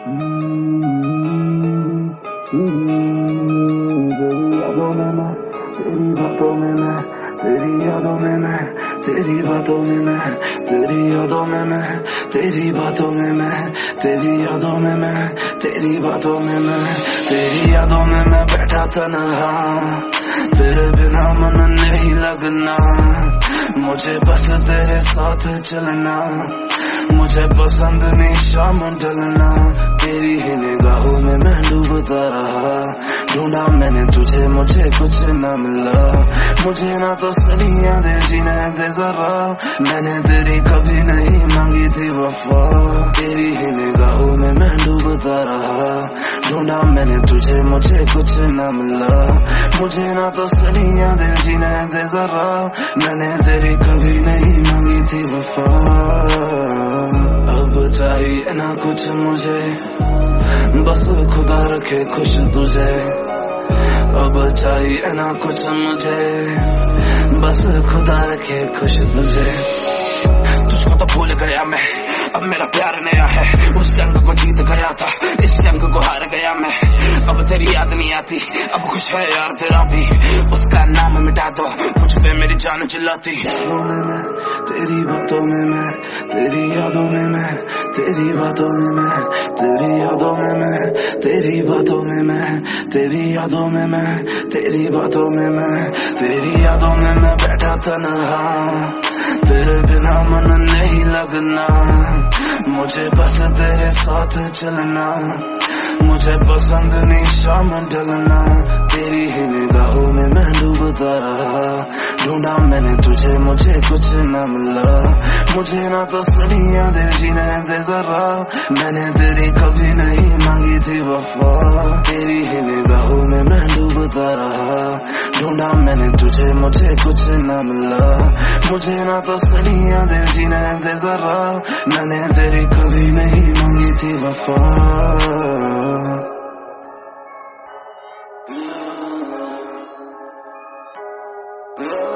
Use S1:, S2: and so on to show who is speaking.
S1: तेरी यादों में मैं, तेरी बातों में मैं, तेरी यादों में मैं, तेरी बातों में मैं, तेरी यादों में मैं, तेरी बातों में मैं, तेरी यादों में मैं, तेरी बातों में मैं, तेरी यादों में मैं बैठा तन्हा, तेरे बिना मन नहीं लगना, मुझे बस तेरे साथ चलना, मुझे पसंद नहीं शाम ढलना, तेरी ही निगाहों में मैं डूबता रहा, ढूंढा मैंने तुझे मुझे कुछ न मिला, मुझे ना तो सदियां दे जीने दे जरा, मैंने तेरी कभी नहीं मांगी थी वफा, तेरी ही निगाहों में मैं डूबता रहा, ढूंढा मैंने तुझे मुझे कुछ न मिला, मुझे ना तो सदियां दे जीने दे जरा, मैंने तेरी कभी नहीं मांगी थी वफा, अब चाहिए ना कुछ मुझे, बस खुदा रखे खुश तुझे, अब चाहिए ना कुछ मुझे, बस खुदा रखे खुश तुझे, तुझको तो भूल गया मैं, अब मेरा प्यार नया है, उस जंग को जीत गया था, इस जंग को हार गया मैं, अब तेरी याद नहीं आती, अब खुश है यार तेरा भी, उसका नाम मिटा दो, मुझ पे मेरी जान चिल्लाती, तेरी बातों में मैं, तेरी यादों में मैं, तेरी बातों में मैं, तेरी यादों में मैं, तेरी बातों में मैं, तेरी यादों में मैं, तेरी बातों में मैं, तेरी यादों में मैं बैठा तन्हा, तेरे बिना मन नहीं लगना, मुझे बस तेरे साथ चलना, मुझे पसंद नहीं शाम ढलना, तेरी ही निगाहों में मैं डूबता रहा, ढूंढा मैंने तुझे मुझे कुछ न मिला, मुझे ना तो सदियां दे जीने दे जरा, मैंने तेरी कभी नहीं मांगी थी वफा, तेरी ही निगाहों में मैं डूबता रहा, ढूंढा मैंने तुझे मुझे कुछ न मिला, मुझे ना तो सदियां दे जीने दे जरा, मैंने तेरी कभी नहीं मांगी थी वफा। Oh